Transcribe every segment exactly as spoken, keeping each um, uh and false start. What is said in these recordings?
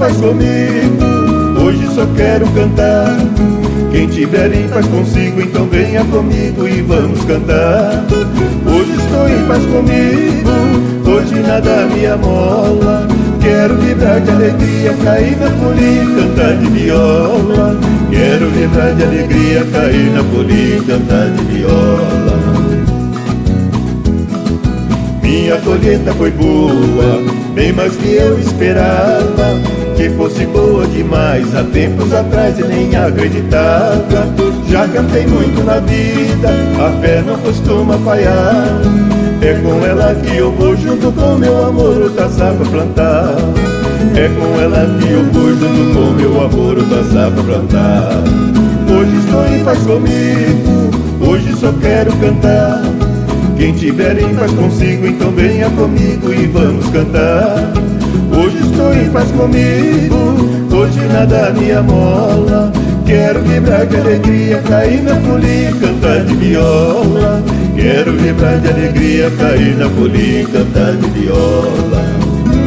paz comigo, hoje só quero cantar. Quem tiver em paz consigo, então venha comigo e vamos cantar. Hoje estou em paz comigo, hoje nada me amola. Quero vibrar de alegria, cair na folia, cantar de viola. Quero vibrar de alegria, cair na folia, cantar de viola. Minha colheita foi boa, bem mais que eu esperava. Que fosse boa demais, há tempos atrás eu nem acreditava. Já cantei muito na vida, a fé não costuma falhar. É com ela que eu vou junto com meu amor outra safra plantar. É com ela que eu vou junto com meu amor outra safra plantar. Hoje estou em paz comigo, hoje só quero cantar. Quem tiver em paz consigo, então venha comigo e vamos cantar. Hoje estou em paz comigo, hoje nada me amola. Quero vibrar de alegria, cair na folia, cantar de viola. Quero vibrar de alegria, cair na folia, cantar de viola.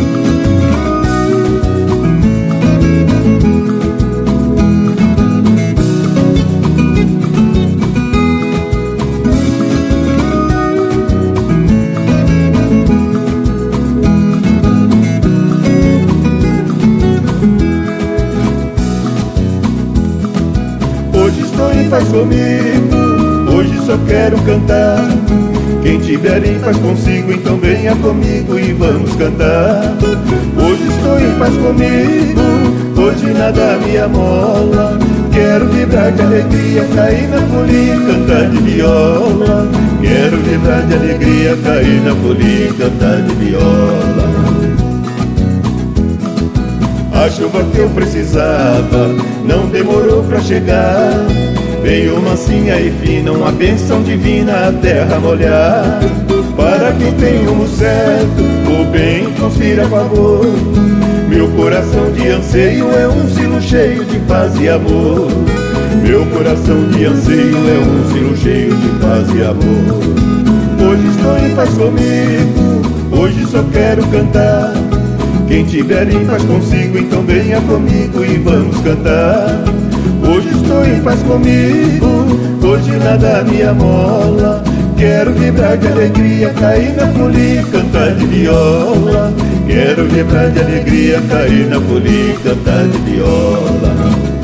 Hoje estou em paz comigo, hoje só quero cantar. Quem tiver em paz consigo, então venha comigo e vamos cantar. Hoje estou em paz comigo, hoje nada me amola. Quero vibrar de alegria, cair na folia, cantar de viola. Quero vibrar de alegria, cair na folia, cantar de viola. A chuva que eu precisava não demorou pra chegar. Veio mansinha e fina, uma bênção divina, a terra molhar. Para quem tem rumo certo, o bem conspira a favor. Meu coração de anseio é um silo cheio de paz e amor. Meu coração de anseio é um silo cheio de paz e amor. Hoje estou em paz comigo, hoje só quero cantar. Quem tiver em paz consigo, então venha comigo e vamos cantar. Hoje estou em paz comigo, hoje nada me amola. Quero vibrar de alegria, cair na folia, cantar de viola. Quero vibrar de alegria, cair na folia, cantar de viola.